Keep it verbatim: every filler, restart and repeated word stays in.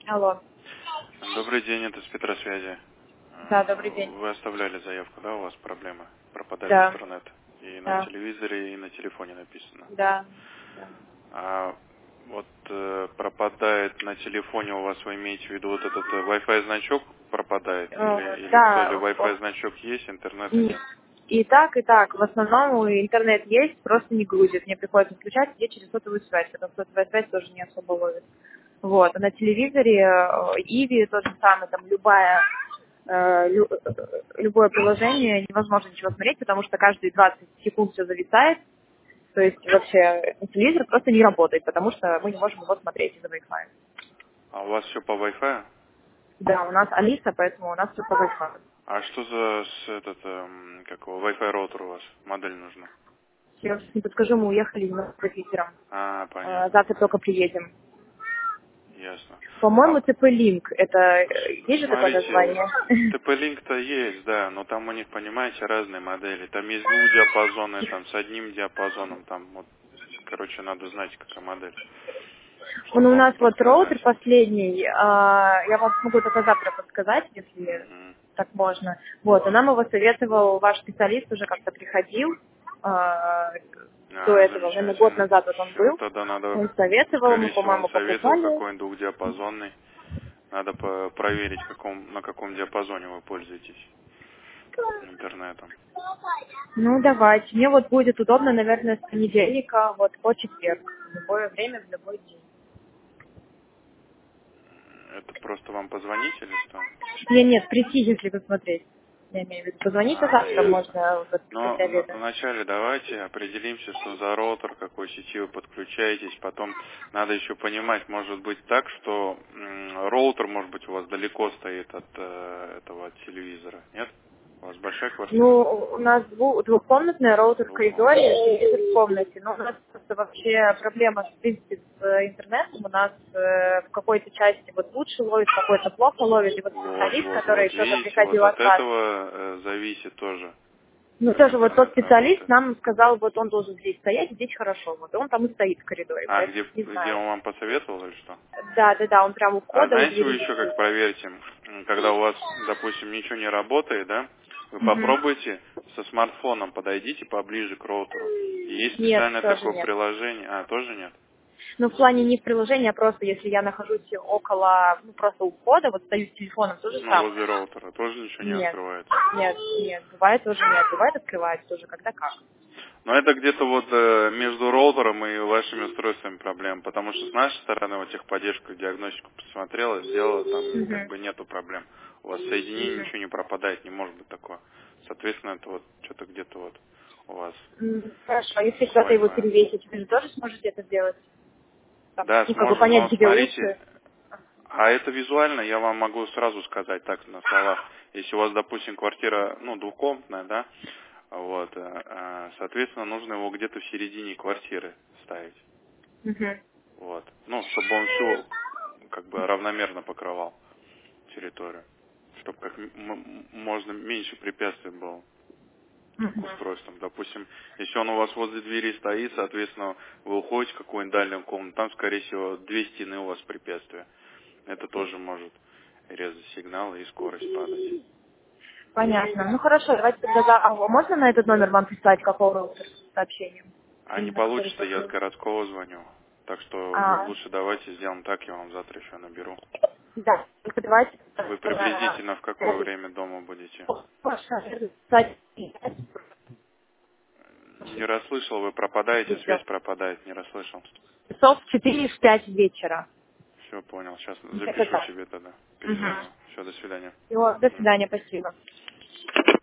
Алло. Добрый день, это с Петросвязи. Да, добрый день. Вы оставляли заявку, да, у вас проблема? Пропадает Да, интернет. И на да, телевизоре, и на телефоне написано. да. да. А вот э, пропадает на телефоне у вас, вы имеете в виду вот этот э, Wi-Fi значок пропадает? Э, Или, или то ли да, Wi-Fi о, значок есть, интернета и, нет? и так, и так. В основном интернет есть, просто не грузит. Мне приходится включать где через сотовую связь, потому что сотовая связь тоже не особо ловит. Вот. А на телевизоре э, Иви тот же самый, там любая э, лю- э, любое приложение, невозможно ничего смотреть, потому что каждые двадцать секунд все зависает. То есть вообще телевизор просто не работает, потому что мы не можем его смотреть из-за Wi-Fi. А у вас все по Wi-Fi? Да, у нас Алиса, поэтому у нас все по Wi-Fi. А что за с этот, эм, как его, Wi-Fi роутер у вас? Модель нужна? Я сейчас не подскажу, мы уехали немного вечером. А, Э, понятно, Завтра только понятно. приедем. Ясно. По-моему, А ти пи-Link, это э, есть же такое смотрите, название? ти пи-Link-то есть, да, но там у них, понимаете, разные модели. Там есть двухдиапазонные, там с одним диапазоном, там вот, короче, надо знать, какая модель, Он чтобы у вам нас вот роутер подсказать. последний, а, я вам смогу только завтра подсказать, если Мгм. так можно. Вот, и нам его советовал ваш специалист, уже как-то приходил а, до А, этого, наверное, год замечательно. назад вот он Все, был. тогда надо, Он советовал, мы, скорее всего, он по-моему, советовал покупали. какой-нибудь двухдиапазонный. Надо по- проверить, каком, на каком диапазоне вы пользуетесь интернетом. Ну, давайте. Мне вот будет удобно, наверное, с понедельника вот по четверг. В любое время, в любой день. Это просто вам позвонить или что? Нет, нет, прийти, если посмотреть. Я имею в виду. Позвоните А, завтра, ясно. можно вот Но после на- обеда. вначале давайте определимся, что за роутер, какой сети вы подключаетесь. Потом надо еще понимать, может быть так, что м, роутер, может быть, у вас далеко стоит от э, этого от телевизора. Нет? У вас большая квартира? Ну, у нас дву- двухкомнатный роутер в коридоре, Двухкомнатная. телевизор в комнате. Но у нас просто вообще проблема, в принципе, с э, интернетом. У нас э, в какой-то части вот лучше ловит, в какой-то плохо ловит. И вот Вот, специалист, вот, который вот. тоже Видите, вот приходил от от вас, этого э, зависит тоже, ну, как тоже вот тот интернет специалист работает. нам сказал, вот он должен здесь стоять, здесь хорошо. Вот и он там и стоит в коридоре, А, поэтому где, не где знаю. он вам посоветовал или что? Да, да, да, он прямо у А входа, у знаете вы двери еще как висит. проверите, М, когда у вас, допустим, ничего не работает, да, вы Мгм. попробуйте со смартфоном, подойдите поближе к роутеру. И есть Нет, специальное тоже такое нет. приложение, а, тоже нет? Ну, в плане не в приложении, а просто если я нахожусь около, ну, просто у входа, вот стою с телефоном, то же Ну, самое. возле роутера тоже ничего не Нет, открывается. нет, нет, бывает тоже нет, бывает открывается тоже, когда как. Но это где-то вот э, между роутером и вашими устройствами проблем, потому что с нашей стороны вот техподдержку, диагностику посмотрела, сделала, там как Мгм. бы нету проблем. У вас соединение Мгм. ничего не пропадает, не может быть такое. Соответственно, это вот что-то где-то вот у вас М, Хорошо, а если с куда-то его Wi-Fi. перевесить, вы же тоже сможете это сделать? Там, Да, ну, как бы сможем, понять, но где смотрите, лучше. а это визуально я вам могу сразу сказать так на словах. Если у вас, допустим, квартира, ну, двухкомнатная, да, вот, э, э, соответственно, нужно его где-то в середине квартиры ставить. Мгм. Вот. Ну, чтобы он всю как бы равномерно покрывал территорию. Чтобы как м- м- можно меньше препятствий было к Мгм. устройствам. Допустим, если он у вас возле двери стоит, соответственно, вы уходите в какую-нибудь дальнюю комнату, там, скорее всего, две стены у вас препятствия. Это тоже может резать сигналы и скорость падать. Понятно. Ну хорошо, давайте тогда за... А можно на этот номер вам прислать какого роутера с сообщением? А не Именно который получится, я с просил. городского звоню. Так что л- А, лучше давайте сделаем так, я вам завтра еще наберу. да, только давайте... Вы э, приблизительно в какое время дома будете? писать Не расслышал, вы пропадаете, связь пропадает, не расслышал. часов в четыре в пять вечера. Все, понял, сейчас Это запишу так. себе тогда, Угу. перезвоню. Все, до свидания. Всего, до Мгм. свидания, спасибо.